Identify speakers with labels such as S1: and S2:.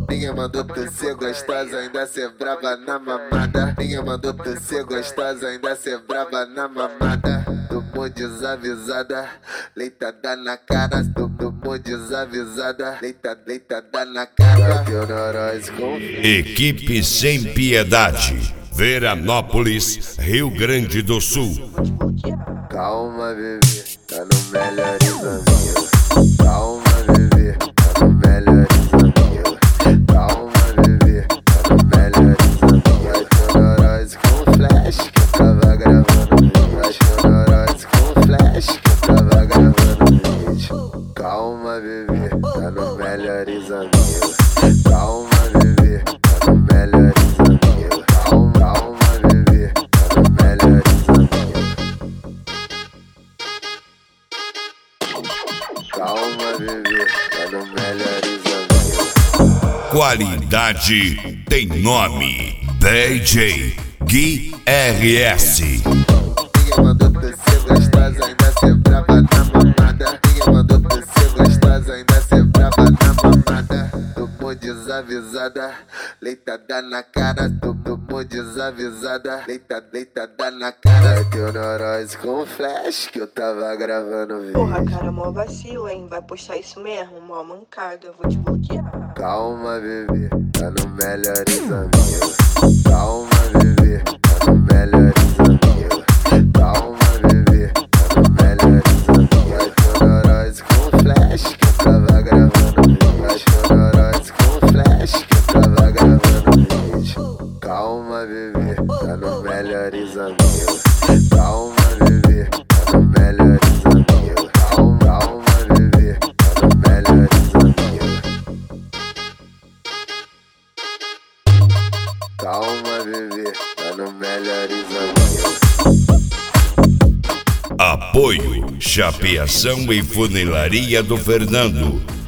S1: Ninguém mandou tu ser gostosa, ainda ser brava na mamada. Ninguém mandou tu ser gostosa, ainda ser brava na mamada. Tomou desavisada, leitada na cara. Tomou desavisada, leitada na cara.
S2: Equipe Sem Piedade, Veranópolis, Rio Grande do Sul.
S1: Calma, bebê, tá no melhores amigos. Calma, bebê, tá no melhores amigos. Calma, bebê, tá no melhores amigos. Chororose com flash que eu tava gravando vídeo. Chororose com flash que eu tava gravando vídeo. Calma, bebê, tá no melhores amigos. Calma, bebê, tá no melhores amigos. Calma, bebê, tá no melhores amigos. Calma, bebê, tá no melhores amigos.
S2: Qualidade tem nome. DJ Gui RS.
S1: Ninguém mandou tu ser gostosa, ainda ser brava na mamada. Ninguém mandou tu ser gostosa, ainda ser brava na mamada. Tomou desavisada, leitada na cara. Tomou desavisada, leitada na cara. Teu neurose com flash que eu tava gravando vídeo.
S3: Porra, cara, mó vacilo, hein? Vai postar isso mesmo? Mó mancada, eu vou te bloquear.
S1: Calma, bebê, tá no melhores amigos. Calma, bebê, tá no melhores amigos. Calma, bebê, tá no melhores amigos. Chororose com flash que eu tava gravando vídeo. Chororose com flash que eu tava gravando vídeo. Calma, bebê, tá no melhores amigos. Calma, bebê, tá no melhores amigos. Calma, bebê, tá no melhores amigos. Calma, bebê, tá no melhores amigos.
S2: Apoio Chapeação e Funilaria do Fernando.